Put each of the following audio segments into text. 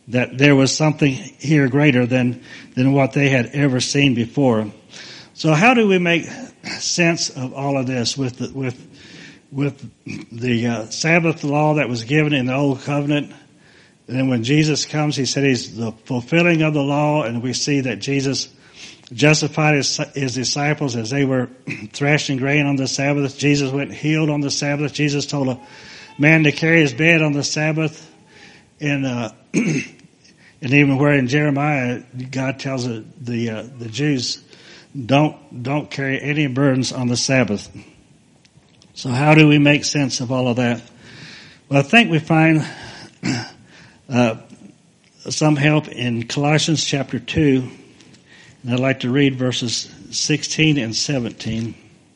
that there was something here greater than what they had ever seen before. So how do we make sense of all of this with the Sabbath law that was given in the Old Covenant? And then when Jesus comes, he said he's the fulfilling of the law, and we see that Jesus justified his disciples as they were thrashing grain on the Sabbath. Jesus went and healed on the Sabbath. Jesus told a man to carry his bed on the Sabbath. And even where in Jeremiah, God tells the Jews, don't carry any burdens on the Sabbath. So how do we make sense of all of that? Well, I think we find some help in Colossians chapter 2. And I'd like to read verses 16 and 17.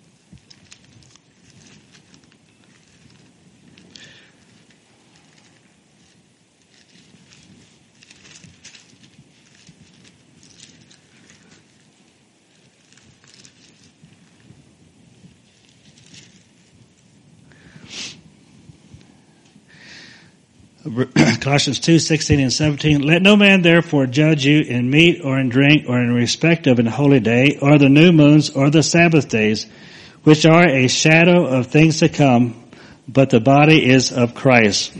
Colossians 2:16 and 17. Let no man therefore judge you in meat or in drink or in respect of an holy day or the new moons or the Sabbath days, which are a shadow of things to come, but the body is of Christ.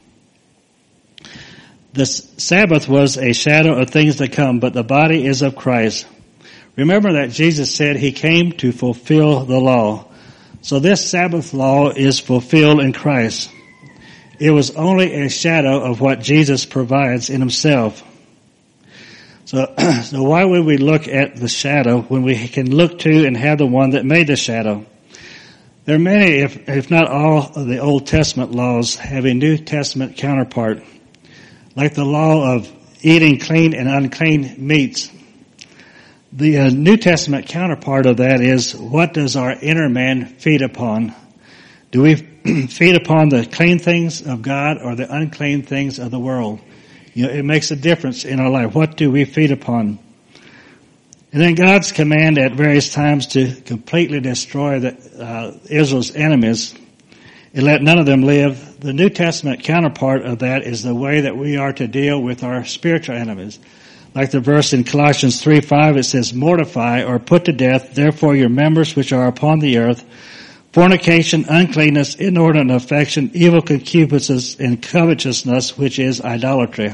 The Sabbath was a shadow of things to come, but the body is of Christ. Remember that Jesus said he came to fulfill the law. So this Sabbath law is fulfilled in Christ. It was only a shadow of what Jesus provides in himself. So why would we look at the shadow when we can look to and have the one that made the shadow? There are many, if not all, of the Old Testament laws have a New Testament counterpart, like the law of eating clean and unclean meats. The New Testament counterpart of that is, what does our inner man feed upon? Do we feed upon the clean things of God or the unclean things of the world? It makes a difference in our life. What do we feed upon? And then God's command at various times to completely destroy Israel's enemies and let none of them live. The New Testament counterpart of that is the way that we are to deal with our spiritual enemies. Like the verse in Colossians 3:5, it says, mortify or put to death, therefore your members which are upon the earth, fornication, uncleanness, inordinate affection, evil concupiscence, and covetousness, which is idolatry.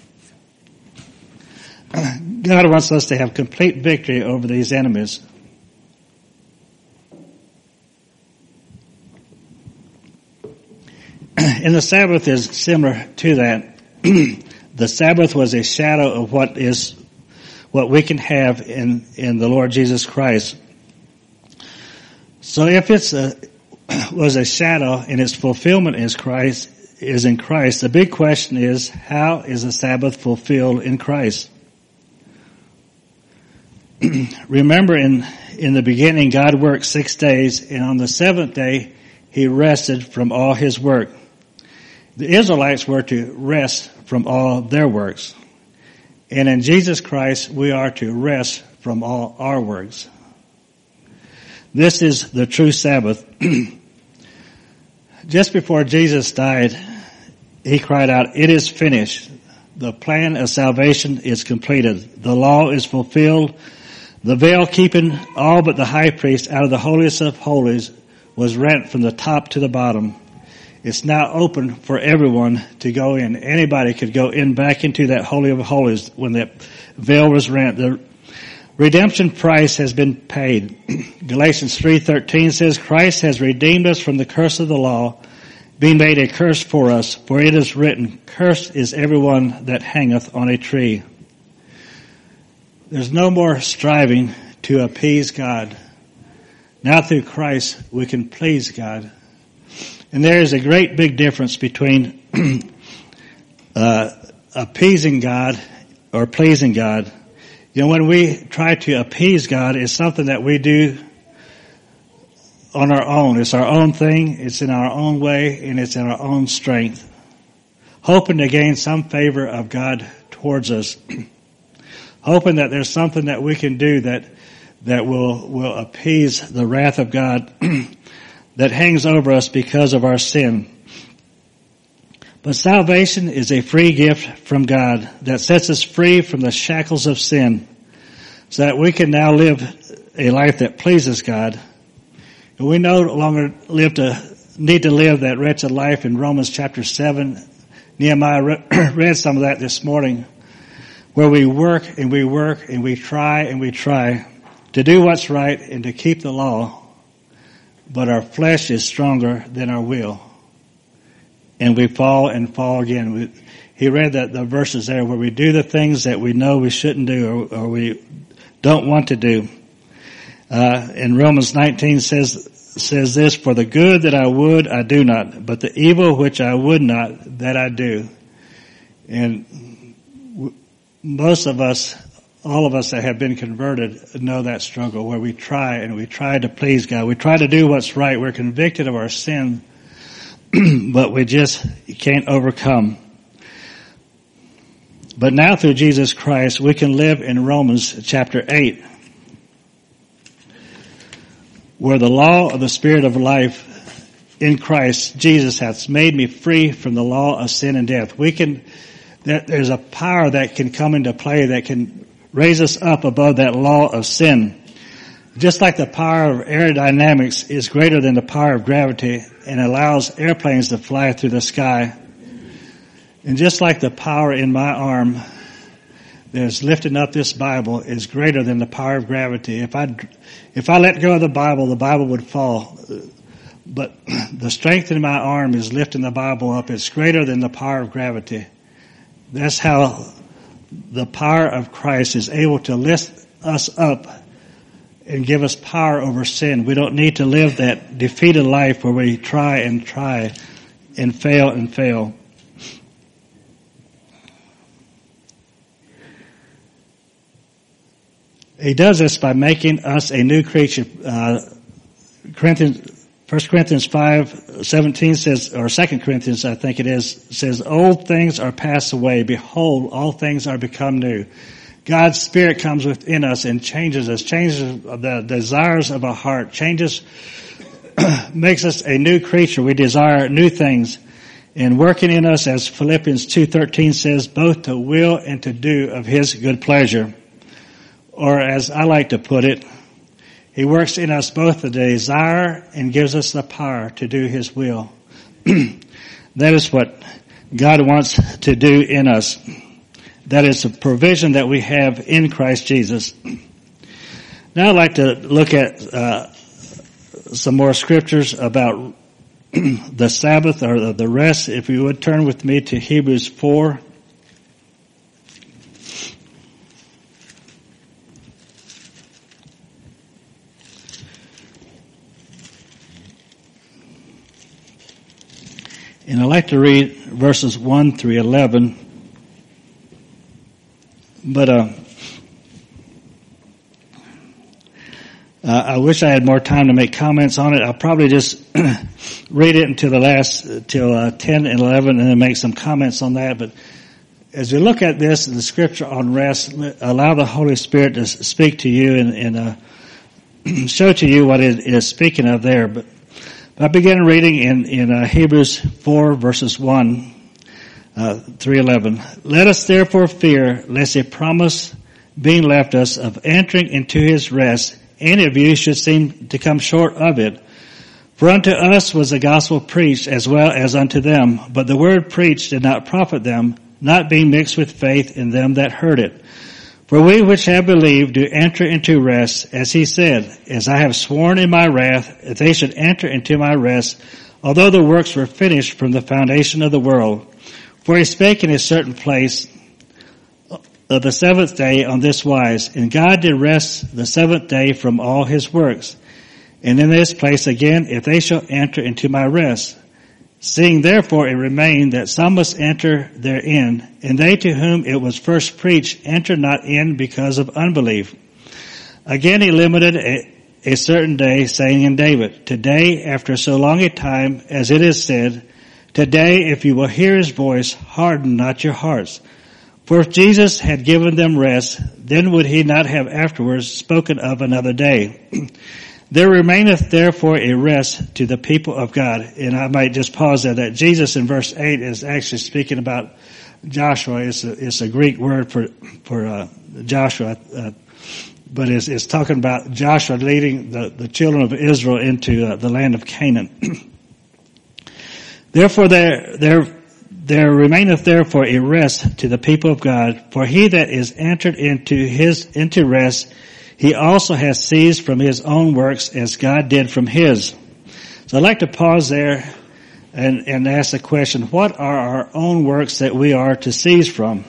God wants us to have complete victory over these enemies. And the Sabbath is similar to that. The Sabbath was a shadow of what we can have in the Lord Jesus Christ. So if was a shadow and its fulfillment is in Christ, the big question is, how is the Sabbath fulfilled in Christ? Remember in the beginning, God worked 6 days, and on the seventh day, he rested from all his work. The Israelites were to rest from all their works. And in Jesus Christ, we are to rest from all our works. This is the true Sabbath. Just before Jesus died, he cried out, it is finished. The plan of salvation is completed. The law is fulfilled. The veil keeping all but the high priest out of the holiest of holies was rent from the top to the bottom. It's now open for everyone to go in. Anybody could go in back into that Holy of Holies when that veil was rent. The redemption price has been paid. Galatians 3:13 says, Christ has redeemed us from the curse of the law, being made a curse for us, for it is written, cursed is everyone that hangeth on a tree. There's no more striving to appease God. Now through Christ we can please God. And there is a great big difference between appeasing God or pleasing God. When we try to appease God, it's something that we do on our own. It's our own thing. It's in our own way, and it's in our own strength, hoping to gain some favor of God towards us, hoping that there's something that we can do that will appease the wrath of God that hangs over us because of our sin. But salvation is a free gift from God that sets us free from the shackles of sin so that we can now live a life that pleases God. And we no longer need to live that wretched life in Romans chapter 7. Nehemiah read some of that this morning, where we work and we work and we try to do what's right and to keep the law, but our flesh is stronger than our will. And we fall and fall again. He read the verses there where we do the things that we know we shouldn't do or we don't want to do. In Romans 19 says this, for the good that I would, I do not, but the evil which I would not, that I do. And most of us, all of us that have been converted know that struggle where we try to please God. We try to do what's right. We're convicted of our sin, but we just can't overcome. But now through Jesus Christ, we can live in Romans chapter 8, where the law of the Spirit of life in Christ Jesus hath made me free from the law of sin and death. There's a power that can come into play that can raise us up above that law of sin. Just like the power of aerodynamics is greater than the power of gravity and allows airplanes to fly through the sky. And just like the power in my arm that's lifting up this Bible is greater than the power of gravity. If I let go of the Bible would fall. But the strength in my arm is lifting the Bible up. It's greater than the power of gravity. That's how the power of Christ is able to lift us up and give us power over sin. We don't need to live that defeated life where we try and fail and fail. He does this by making us a new creature. 1 Corinthians 5:17 says, or 2 Corinthians I think it is, says, old things are passed away. Behold, all things are become new. God's Spirit comes within us and changes us, changes the desires of our heart, makes us a new creature. We desire new things. And working in us, as Philippians 2:13 says, both to will and to do of His good pleasure. Or as I like to put it, He works in us both the desire and gives us the power to do His will. That is what God wants to do in us. That is the provision that we have in Christ Jesus. Now I'd like to look at some more scriptures about the Sabbath or the rest. If you would turn with me to Hebrews 4. And I'd like to read verses 1 through 11. But I wish I had more time to make comments on it. I'll probably just read it until till 10 and 11 and then make some comments on that. But as we look at this, the scripture on rest, allow the Holy Spirit to speak to you and show to you what it is speaking of there. But I began reading in Hebrews 4 verses 1 through 11. Let us therefore fear, lest a promise being left us of entering into His rest, any of you should seem to come short of it. For unto us was the gospel preached as well as unto them, but the word preached did not profit them, not being mixed with faith in them that heard it. For we which have believed do enter into rest, as He said, as I have sworn in my wrath, that they should enter into my rest, although the works were finished from the foundation of the world. For He spake in a certain place of the seventh day on this wise, and God did rest the seventh day from all His works. And in this place again, if they shall enter into my rest. Seeing therefore it remained that some must enter therein, and they to whom it was first preached entered not in because of unbelief. Again He limited a certain day, saying in David, today, after so long a time, as it is said, today, if you will hear His voice, harden not your hearts. For if Jesus had given them rest, then would He not have afterwards spoken of another day. There remaineth therefore a rest to the people of God. And I might just pause there, that Jesus in verse 8 is actually speaking about Joshua. It's a Greek word for Joshua, but it's talking about Joshua leading the children of Israel into the land of Canaan. Therefore there remaineth therefore a rest to the people of God, for he that is entered into rest, he also has ceased from his own works as God did from his. So I'd like to pause there and ask the question, what are our own works that we are to cease from?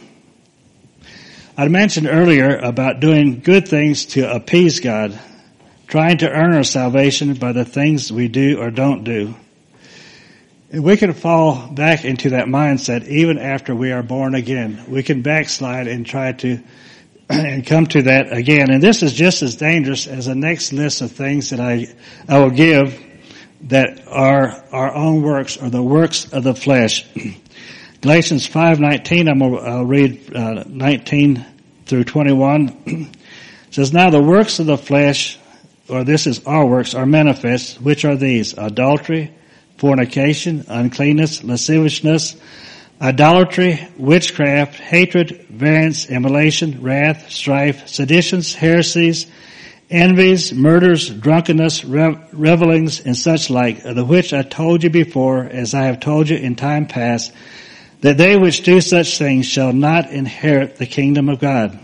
I mentioned earlier about doing good things to appease God, trying to earn our salvation by the things we do or don't do. And we can fall back into that mindset even after we are born again. We can backslide and try to and come to that again. And this is just as dangerous as the next list of things that I will give that are our own works or the works of the flesh. Galatians 5:19, I'll read 19 through 21. Says, now the works of the flesh, or this is our works, are manifest, which are these: adultery, fornication, uncleanness, lasciviousness, idolatry, witchcraft, hatred, variance, immolation, wrath, strife, seditions, heresies, envies, murders, drunkenness, revelings, and such like, of the which I told you before, as I have told you in time past, that they which do such things shall not inherit the kingdom of God.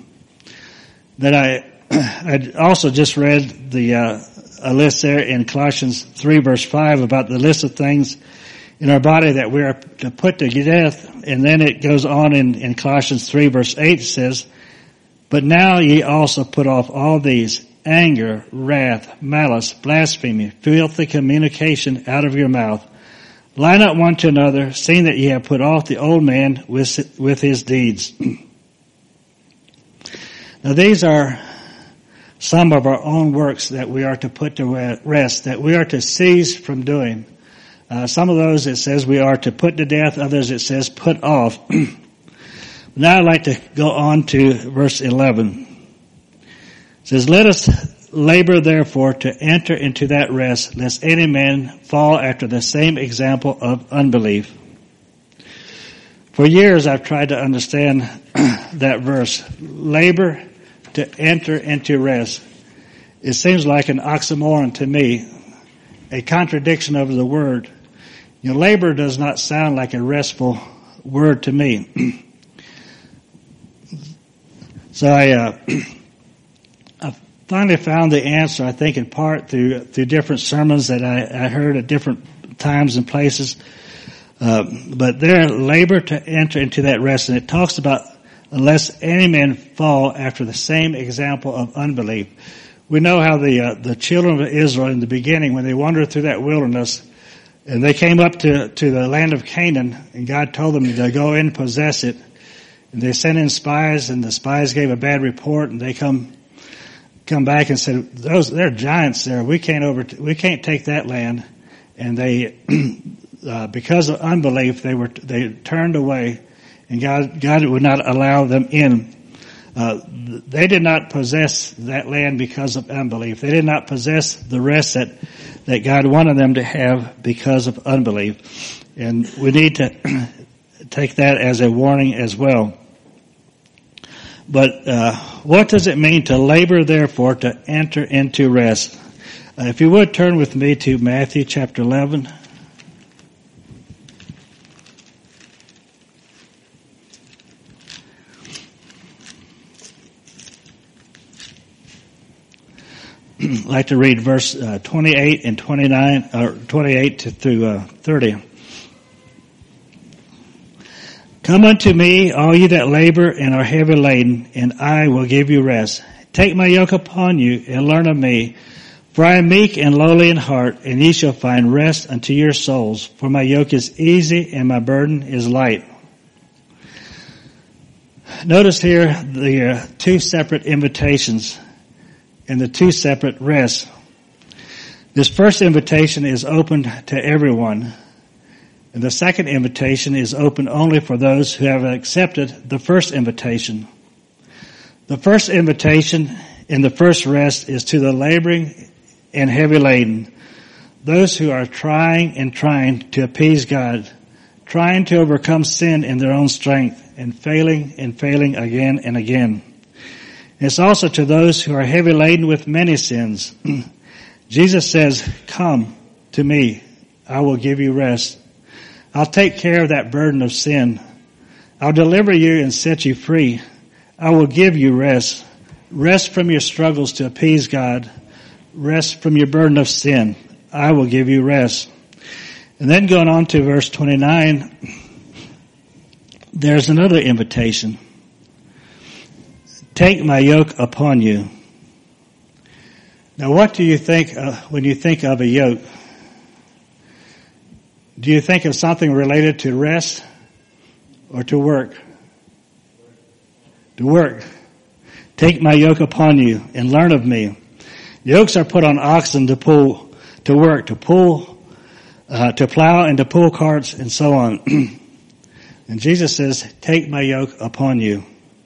That I also just read a list there in Colossians 3 verse 5 about the list of things in our body that we are to put to death. And then it goes on in Colossians 3 verse 8 says, but now ye also put off all these: anger, wrath, malice, blasphemy, filthy communication out of your mouth. Lie not one to another, seeing that ye have put off the old man with his deeds. Now these are some of our own works that we are to put to rest, that we are to cease from doing. Some of those it says we are to put to death, others it says put off. Now I'd like to go on to verse 11. It says, let us labor therefore to enter into that rest, lest any man fall after the same example of unbelief. For years I've tried to understand that verse. Labor to enter into rest. It seems like an oxymoron to me, a contradiction of the word. You know, labor does not sound like a restful word to me. So I finally found the answer, I think in part through different sermons that I heard at different times and places. But there, labor to enter into that rest, and it talks about unless any man fall after the same example of unbelief. We know how the children of Israel in the beginning, when they wandered through that wilderness, and they came up to the land of Canaan, and God told them to go in and possess it. And they sent in spies, and the spies gave a bad report, and they come back and said, they're giants there. We can't take that land. And they, because of unbelief, they turned away, and God would not allow them in. They did not possess that land because of unbelief. They did not possess the rest that God wanted them to have because of unbelief. And we need to take that as a warning as well. But what does it mean to labor, therefore, to enter into rest? If you would turn with me to Matthew chapter 11. I'd like to read verse 28 and 29, or 28 through 30. Come unto me, all ye that labor and are heavy laden, and I will give you rest. Take my yoke upon you and learn of me, for I am meek and lowly in heart, and ye shall find rest unto your souls. For my yoke is easy and my burden is light. Notice here the two separate invitations and the two separate rests. This first invitation is open to everyone. And the second invitation is open only for those who have accepted the first invitation. The first invitation in the first rest is to the laboring and heavy laden. Those who are trying to appease God, trying to overcome sin in their own strength, and failing again and again. It's also to those who are heavy laden with many sins. Jesus says, "Come to me, I will give you rest. I'll take care of that burden of sin. I'll deliver you and set you free. I will give you rest. Rest from your struggles to appease God. Rest from your burden of sin. I will give you rest." And then going on to verse 29, there's another invitation. "Take my yoke upon you." Now what do you think when you think of a yoke? Do you think of something related to rest or to work? To work. "Take my yoke upon you and learn of me." Yokes are put on oxen to pull, to work, to pull, to plow and to pull carts and so on. And Jesus says, "Take my yoke upon you."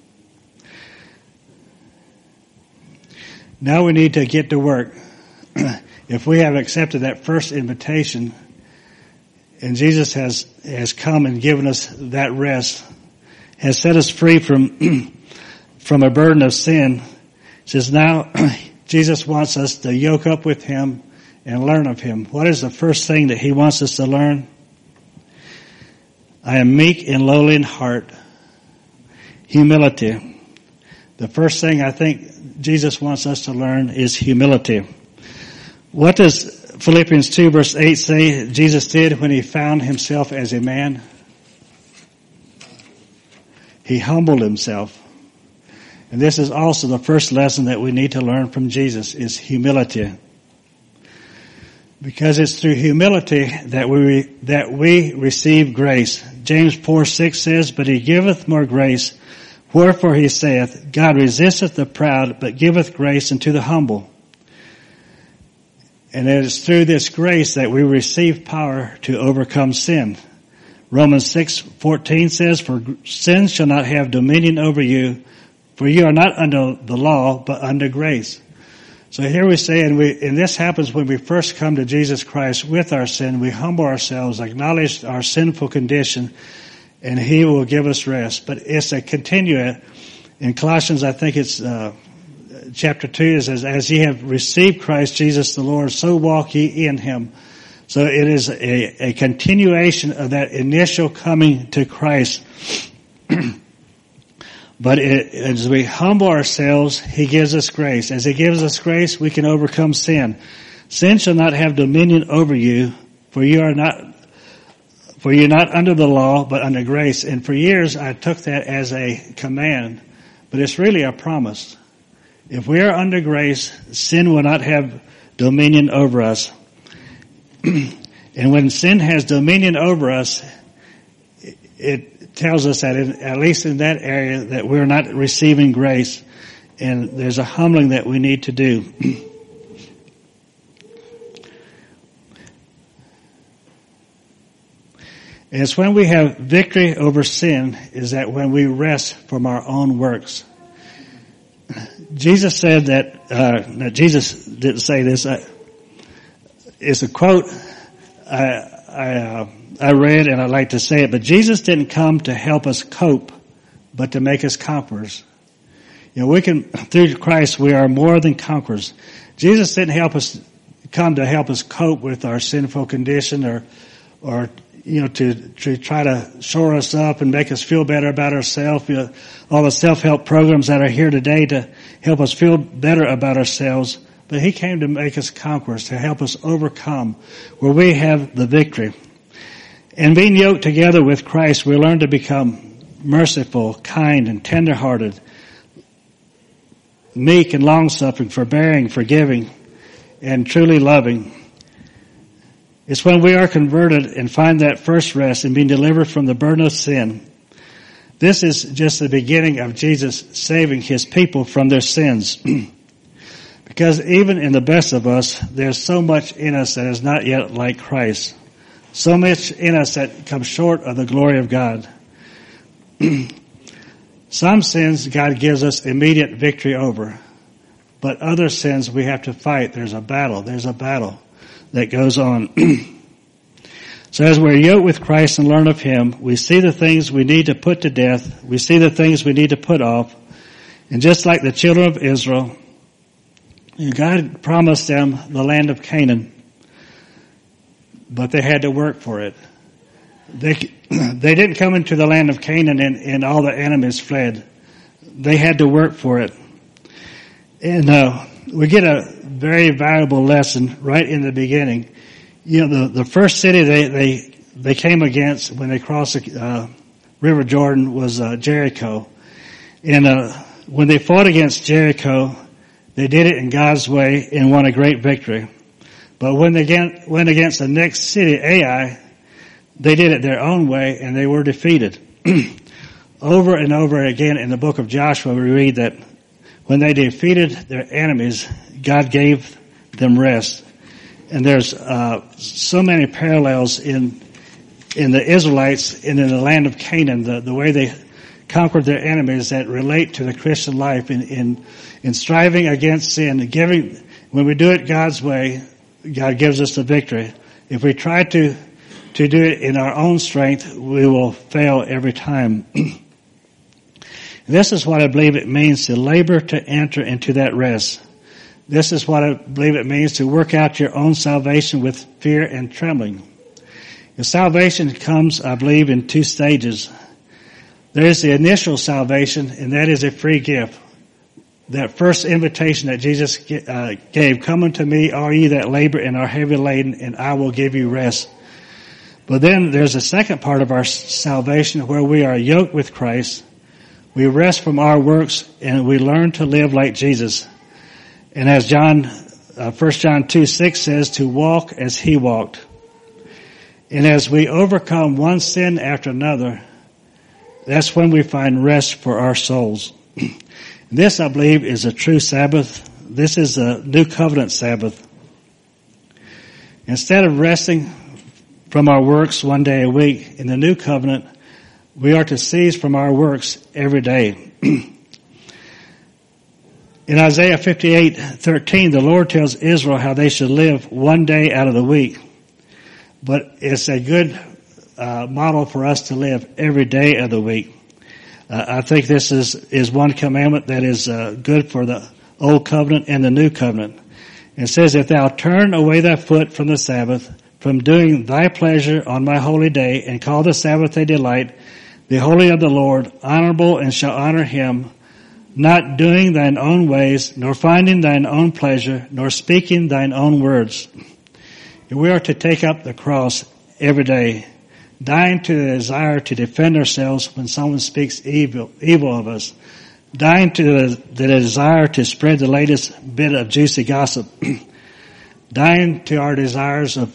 Now we need to get to work. If we have accepted that first invitation, and Jesus has come and given us that rest, has set us free from a burden of sin, says now Jesus wants us to yoke up with him and learn of him. What is the first thing that he wants us to learn? "I am meek and lowly in heart." Humility. The first thing I think Jesus wants us to learn is humility. What does Philippians 2 verse 8 say Jesus did when he found himself as a man? He humbled himself. And this is also the first lesson that we need to learn from Jesus, is humility. Because it's through humility that we receive grace. James 4:6 says, "But he giveth more grace. Wherefore he saith, God resisteth the proud, but giveth grace unto the humble." And it is through this grace that we receive power to overcome sin. Romans 6:14 says, "For sin shall not have dominion over you, for you are not under the law, but under grace." So here we say, and this happens when we first come to Jesus Christ with our sin. We humble ourselves, acknowledge our sinful condition, and he will give us rest. But it's a continue. In Colossians, I think it's chapter 2, it says, "As ye have received Christ Jesus the Lord, so walk ye in him." So it is a continuation of that initial coming to Christ. But as we humble ourselves, he gives us grace. As he gives us grace, we can overcome sin. "Sin shall not have dominion over you, for you're not under the law, but under grace." And for years, I took that as a command, but it's really a promise. If we are under grace, sin will not have dominion over us. And when sin has dominion over us, it tells us that at least in that area that we're not receiving grace, and there's a humbling that we need to do. And it's when we have victory over sin is that when we rest from our own works. Jesus said that, Jesus didn't say this, it's a quote I read and I'd like to say it, but Jesus didn't come to help us cope, but to make us conquerors. You know, through Christ, we are more than conquerors. Jesus didn't come to help us cope with our sinful condition or to try to shore us up and make us feel better about ourselves. All the self-help programs that are here today to help us feel better about ourselves. But he came to make us conquerors, to help us overcome, where we have the victory. And being yoked together with Christ, we learn to become merciful, kind, and tender-hearted, meek and long-suffering, forbearing, forgiving, and truly loving. It's when we are converted and find that first rest and being delivered from the burden of sin. This is just the beginning of Jesus saving his people from their sins. Because even in the best of us, there's so much in us that is not yet like Christ. So much in us that comes short of the glory of God. Some sins God gives us immediate victory over. But other sins we have to fight. There's a battle that goes on. So as we're yoked with Christ and learn of Him, we see the things we need to put to death. We see the things we need to put off. And just like the children of Israel, God promised them the land of Canaan, but they had to work for it. They didn't come into the land of Canaan and all the enemies fled. They had to work for it. And we get a very valuable lesson right in the beginning. You know, the first city they came against when they crossed the River Jordan was Jericho. And when they fought against Jericho, they did it in God's way and won a great victory. But when they went against the next city, Ai, they did it their own way and they were defeated. Over and over again in the book of Joshua, we read that when they defeated their enemies, God gave them rest. And there's so many parallels in the Israelites and in the land of Canaan, the way they conquered their enemies that relate to the Christian life in striving against sin. When we do it God's way, God gives us the victory. If we try to do it in our own strength, we will fail every time. This is what I believe it means to labor to enter into that rest. This is what I believe it means to work out your own salvation with fear and trembling. The salvation comes, I believe, in two stages. There is the initial salvation, and that is a free gift. That first invitation that Jesus gave, "Come unto me, all ye that labor and are heavy laden, and I will give you rest." But then there's a second part of our salvation where we are yoked with Christ. We rest from our works, and we learn to live like Jesus. And as 1 John 2:6 says, to walk as He walked. And as we overcome one sin after another, that's when we find rest for our souls. This, I believe, is a true Sabbath. This is a new covenant Sabbath. Instead of resting from our works one day a week, in the new covenant, we are to cease from our works every day. In Isaiah 58:13, the Lord tells Israel how they should live one day out of the week. But it's a good model for us to live every day of the week. I think this is one commandment that is good for the old covenant and the new covenant. It says, "If thou turn away thy foot from the Sabbath, from doing thy pleasure on my holy day, and call the Sabbath a delight, the holy of the Lord, honorable, and shall honor Him, not doing thine own ways, nor finding thine own pleasure, nor speaking thine own words." And we are to take up the cross every day, dying to the desire to defend ourselves when someone speaks evil of us, dying to the desire to spread the latest bit of juicy gossip, dying to our desires of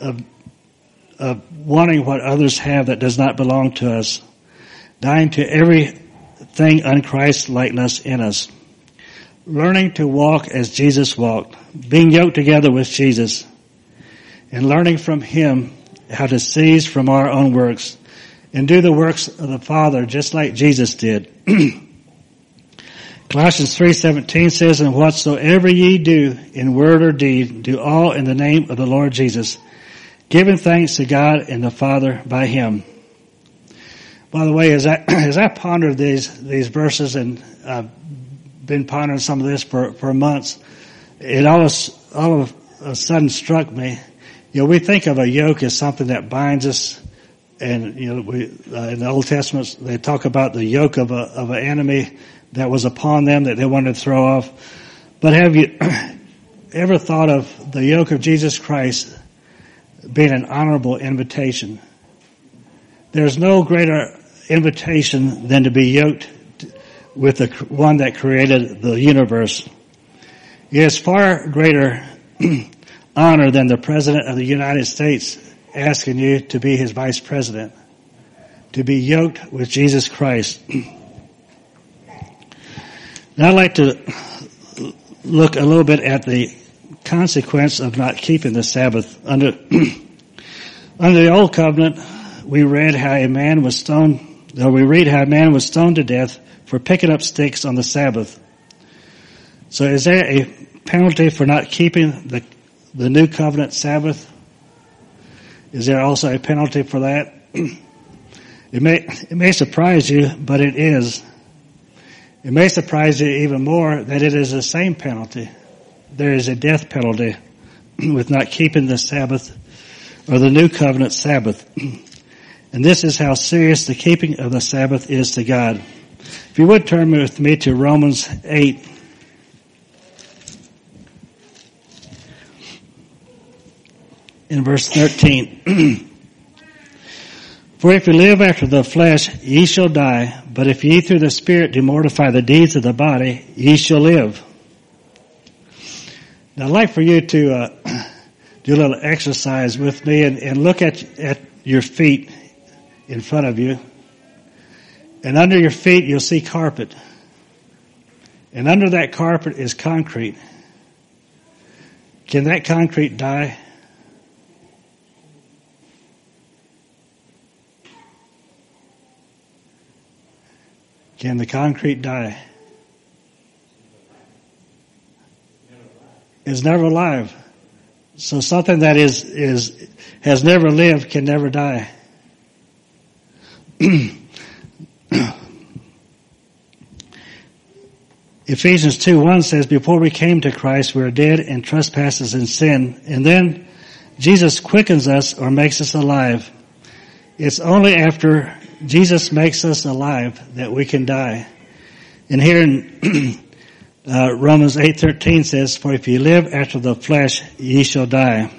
wanting what others have that does not belong to us, dying to everything un-Christ-likeness in us, learning to walk as Jesus walked, being yoked together with Jesus, and learning from Him how to cease from our own works and do the works of the Father just like Jesus did. Colossians 3:17 says, "And whatsoever ye do in word or deed, do all in the name of the Lord Jesus, giving thanks to God and the Father by Him." By the way, as I pondered these verses, and I've been pondering some of this for months, it all of a sudden struck me. You know, we think of a yoke as something that binds us, and you know, in the Old Testament they talk about the yoke of an enemy that was upon them that they wanted to throw off. But have you ever thought of the yoke of Jesus Christ being an honorable invitation? There's no greater invitation than to be yoked with the one that created the universe. It is far greater honor than the President of the United States asking you to be his vice president, to be yoked with Jesus Christ. Now I'd like to look a little bit at the consequence of not keeping the Sabbath. Under the Old Covenant, we read how a man was stoned to death for picking up sticks on the Sabbath. So is there a penalty for not keeping the new covenant Sabbath? Is there also a penalty for that? It may surprise you, but it is. It may surprise you even more that it is the same penalty. There is a death penalty with not keeping the Sabbath or the new covenant Sabbath. And this is how serious the keeping of the Sabbath is to God. If you would turn with me to Romans 8. In verse 13. For if you live after the flesh, ye shall die. But if ye through the Spirit do mortify the deeds of the body, ye shall live. Now I'd like for you to do a little exercise with me and look at your feet in front of you. And under your feet you'll see carpet. And under that carpet is concrete. Can that concrete die? Can the concrete die? It's never alive. So something that has never lived can never die. Ephesians 2:1 says, before we came to Christ, we were dead in trespasses and sin, and then Jesus quickens us or makes us alive. It's only after Jesus makes us alive that we can die. And here in Romans 8:13 says, for if ye live after the flesh, ye shall die.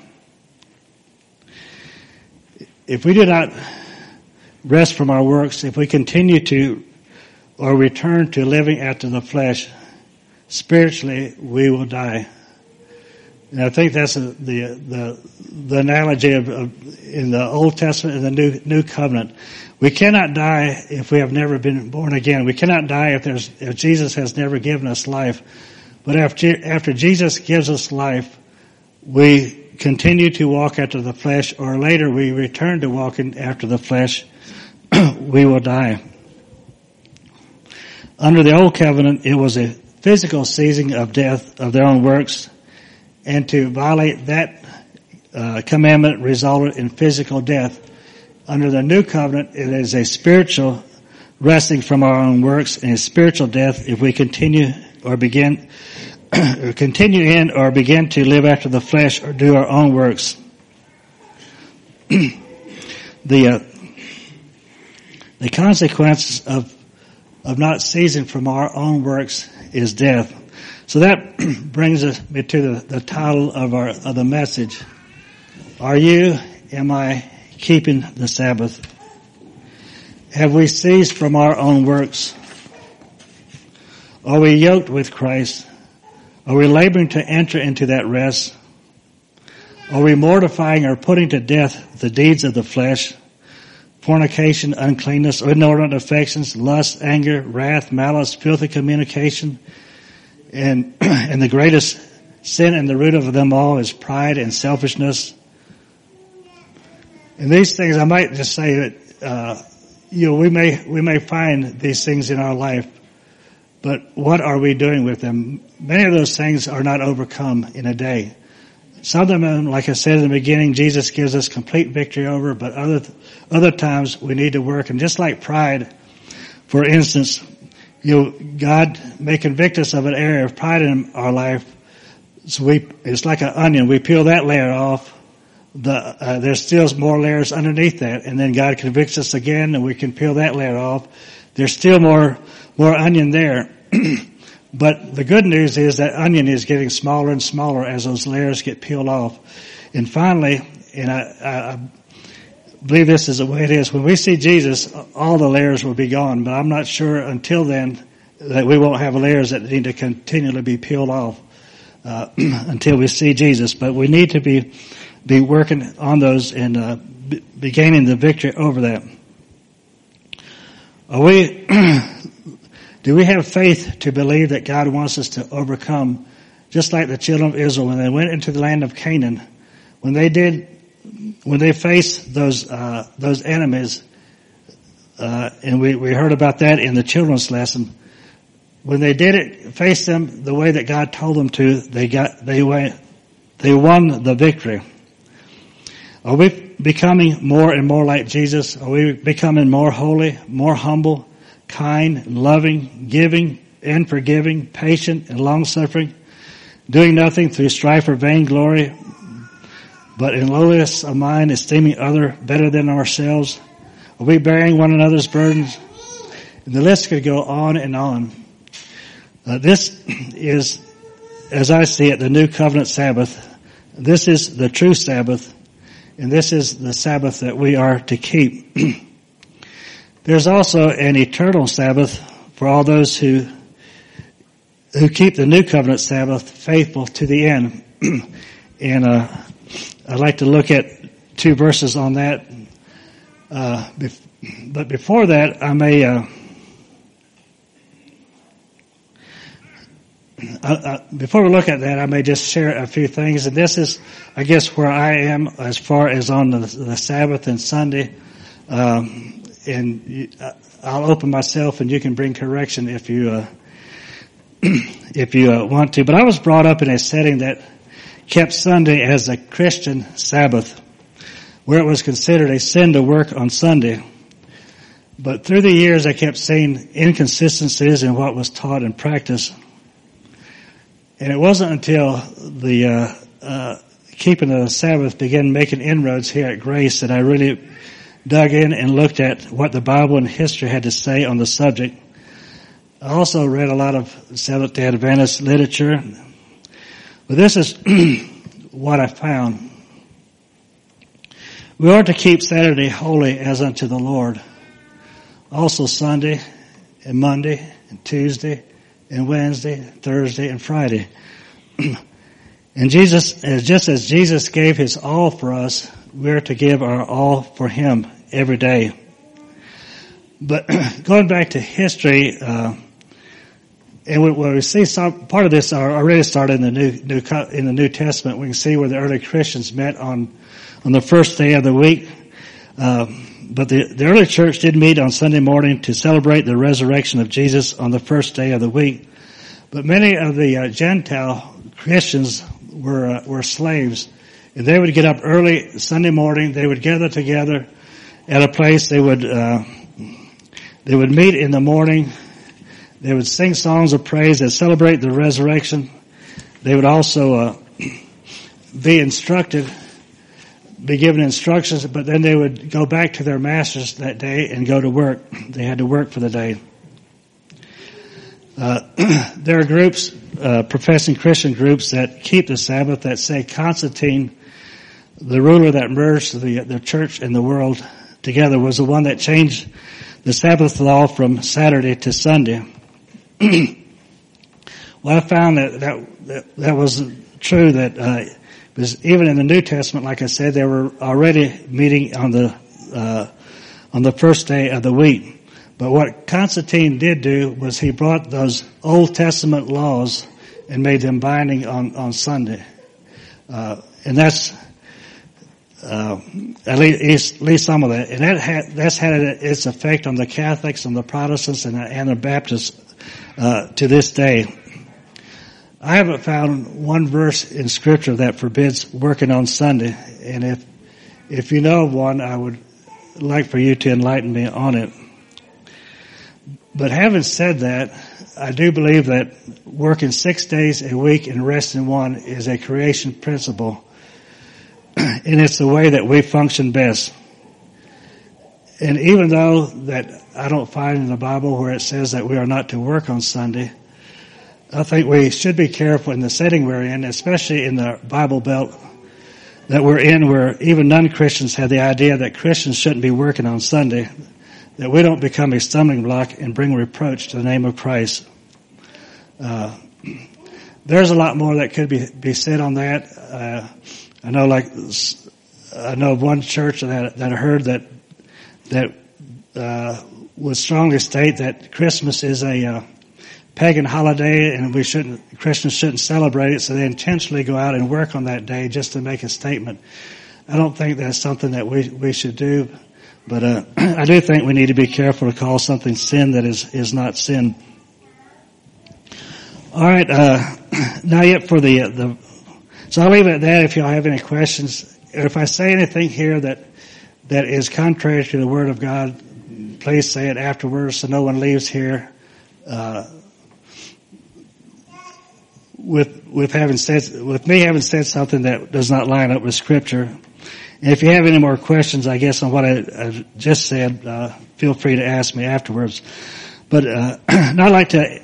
If we do not rest from our works, if we continue to or return to living after the flesh, spiritually we will die. And I think that's the analogy of in the Old Testament and the New Covenant. We cannot die if we have never been born again. We cannot die if Jesus has never given us life. But after Jesus gives us life, we continue to walk after the flesh, or later we return to walking after the flesh, we will die. Under the Old Covenant, it was a physical seizing of death of their own works, and to violate that commandment resulted in physical death. Under the New Covenant, it is a spiritual resting from our own works and a spiritual death if we continue or begin to live after the flesh or do our own works. The consequences of not ceasing from our own works is death. So that brings me to the title of the message. Am I keeping the Sabbath? Have we ceased from our own works? Are we yoked with Christ? Are we laboring to enter into that rest? Are we mortifying or putting to death the deeds of the flesh? Fornication, uncleanness, inordinate affections, lust, anger, wrath, malice, filthy communication. And the greatest sin and the root of them all is pride and selfishness. And these things, I might just say that, we may find these things in our life, but what are we doing with them? Many of those things are not overcome in a day. Some of them, like I said in the beginning, Jesus gives us complete victory over, but other times we need to work. And just like pride, for instance, God may convict us of an area of pride in our life. So it's like an onion. We peel that layer off. There's still more layers underneath that, and then God convicts us again, and we can peel that layer off. There's still more onion there. But the good news is that onion is getting smaller and smaller as those layers get peeled off. And finally, and I believe this is the way it is, when we see Jesus, all the layers will be gone. But I'm not sure until then that we won't have layers that need to continually be peeled off until we see Jesus. But we need to be working on those and be gaining the victory over that. Do we have faith to believe that God wants us to overcome, just like the children of Israel when they went into the land of Canaan, when they faced those enemies, and we heard about that in the children's lesson. when they did it, faced them the way that God told them to, they won the victory. Are we becoming more and more like Jesus? Are we becoming more holy, more humble, kind, loving, giving and forgiving, patient and long-suffering, doing nothing through strife or vainglory, but in lowliness of mind, esteeming other better than ourselves? Are we bearing one another's burdens? And the list could go on and on. This is, as I see it, the new covenant Sabbath. This is the true Sabbath, and this is the Sabbath that we are to keep. There's also an eternal Sabbath for all those who keep the new covenant Sabbath faithful to the end. And I'd like to look at 2 verses on that. But before that, I may before we look at that, I may just share a few things. And this is, I guess, where I am as far as on the Sabbath and Sunday. And I'll open myself, and you can bring correction if you want to. But I was brought up in a setting that kept Sunday as a Christian Sabbath, where it was considered a sin to work on Sunday. But through the years, I kept seeing inconsistencies in what was taught and practiced. And it wasn't until the keeping of the Sabbath began making inroads here at Grace that I really dug in and looked at what the Bible and history had to say on the subject. I also read a lot of Seventh-day Adventist literature. But this is what I found. We are to keep Saturday holy as unto the Lord. Also Sunday and Monday and Tuesday and Wednesday, Thursday and Friday. And just as Jesus gave his all for us, we're to give our all for him every day. But going back to history, and where we see some part of this already started in the New Testament. We can see where the early Christians met on the first day of the week. But the early church did meet on Sunday morning to celebrate the resurrection of Jesus on the first day of the week. But many of the Gentile Christians were slaves, and they would get up early Sunday morning. They would gather together at a place. They would meet in the morning. They would sing songs of praise that celebrate the resurrection. They would also be given instructions, but then they would go back to their masters that day and go to work. They had to work for the day. There are groups, professing Christian groups, that keep the Sabbath, that say Constantine, the ruler that merged the church and the world together, was the one that changed the Sabbath law from Saturday to Sunday. Well, I found that wasn't true. That because even in the New Testament, like I said, they were already meeting on the first day of the week. But what Constantine did do was he brought those Old Testament laws and made them binding on Sunday, and that's at least some of that. And that's had its effect on the Catholics and the Protestants and the Baptists to this day. I haven't found one verse in Scripture that forbids working on Sunday, and if you know of one, I would like for you to enlighten me on it. But having said that, I do believe that working 6 days a week and resting one is a creation principle, and it's the way that we function best. And even though that I don't find in the Bible where it says that we are not to work on Sunday, I think we should be careful in the setting we're in, especially in the Bible Belt that we're in, where even non-Christians have the idea that Christians shouldn't be working on Sunday, that we don't become a stumbling block and bring reproach to the name of Christ. There's a lot more that could be said on that. I know of one church that I heard that would strongly state that Christmas is a pagan holiday and Christians shouldn't celebrate it, so they intentionally go out and work on that day just to make a statement. I don't think that's something that we should do, but I do think we need to be careful to call something sin that is not sin. All right, now yet for the, so I'll leave it at that. If y'all have any questions, or if I say anything here that is contrary to the Word of God, please say it afterwards so no one leaves here, with me having said something that does not line up with Scripture. And if you have any more questions, I guess, on what I just said, feel free to ask me afterwards. But I'd like to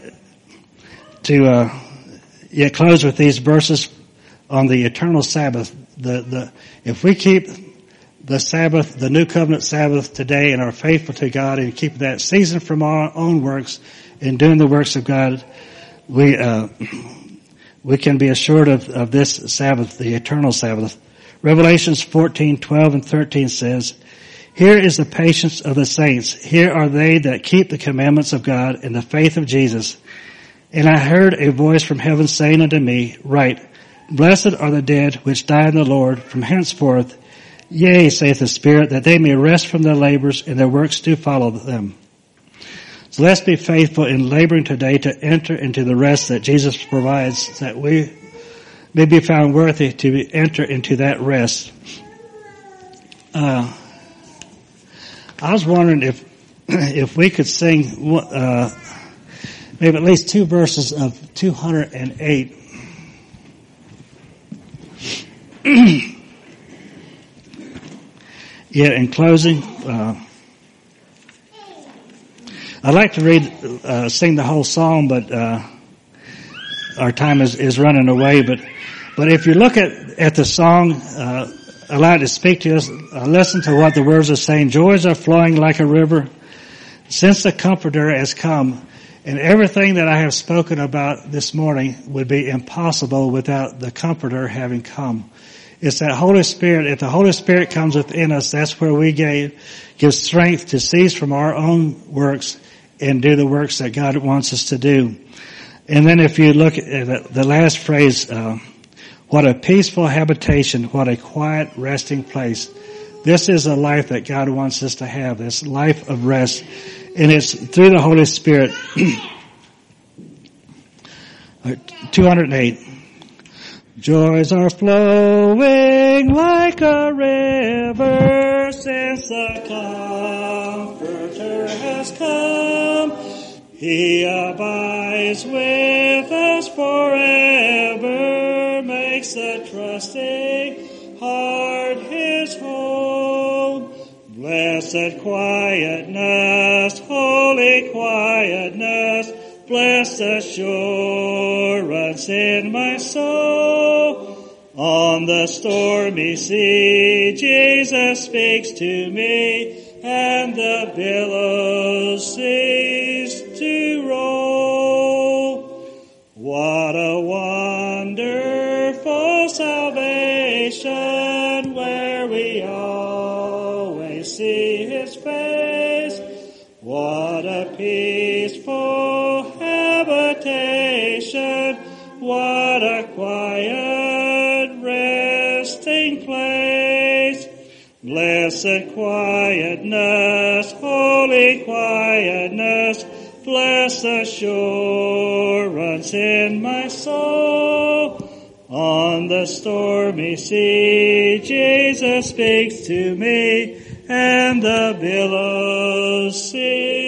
close with these verses on the eternal Sabbath. If we keep the Sabbath, the New Covenant Sabbath today, and are faithful to God and keep that season from our own works and doing the works of God, we can be assured of this Sabbath, the eternal Sabbath. Revelations 14:12 and 13 says, "Here is the patience of the saints. Here are they that keep the commandments of God and the faith of Jesus. And I heard a voice from heaven saying unto me, Write, Blessed are the dead which die in the Lord from henceforth. Yea, saith the Spirit, that they may rest from their labors, and their works do follow them." So let's be faithful in laboring today to enter into the rest that Jesus provides, that we may be found worthy to enter into that rest. I was wondering if we could sing maybe at least two verses of 208. Yeah, in closing, I'd like to sing the whole song, but our time is running away. But if you look at the song, allow it to speak to us. Listen to what the words are saying. Joys are flowing like a river since the Comforter has come. And everything that I have spoken about this morning would be impossible without the Comforter having come. It's that Holy Spirit. If the Holy Spirit comes within us, that's where we give strength to cease from our own works and do the works that God wants us to do. And then if you look at the last phrase, what a peaceful habitation, what a quiet resting place. This is a life that God wants us to have, this life of rest. And it's through the Holy Spirit. 208. Joys are flowing like a river since the Comforter has come. He abides with us forever, makes the trusting heart his home. Blessed quietness, holy quietness, blessed assurance in my soul. On the stormy sea, Jesus speaks to me, and the billows cease to roll. What a wonderful salvation, where we always see his face. What a peaceful habitation, what a quiet resting place. Blessed quietness, holy quietness, blessed assurance in my soul. On the stormy sea, Jesus speaks to me, and the billows cease